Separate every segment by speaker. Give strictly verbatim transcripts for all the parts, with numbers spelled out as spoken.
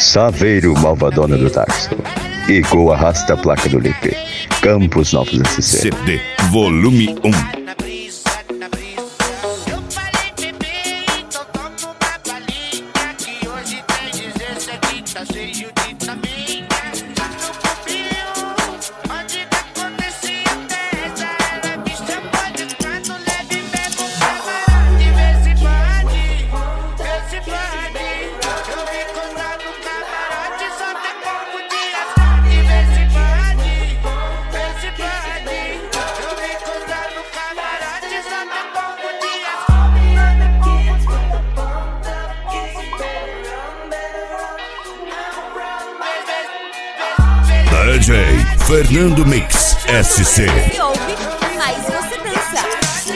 Speaker 1: Saveiro Malvadona do Tarso. Igor arrasta a placa do L P. Campos Novos S C.
Speaker 2: C D Volume um. D J Fernando Mix S C.
Speaker 3: Se ouve, mas você dança.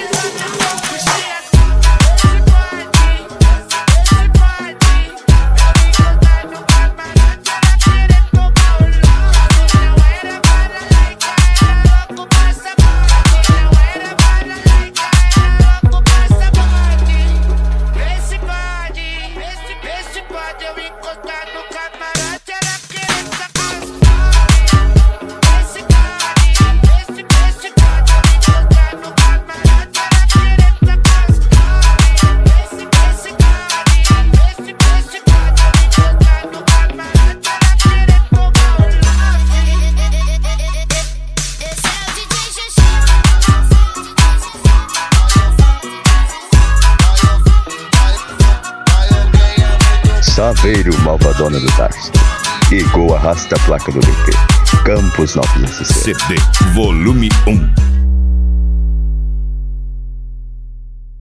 Speaker 1: Saveiro Malvadona do Tarso. Igor arrasta a placa do L P. Campos Novos S C.
Speaker 2: C D Volume um.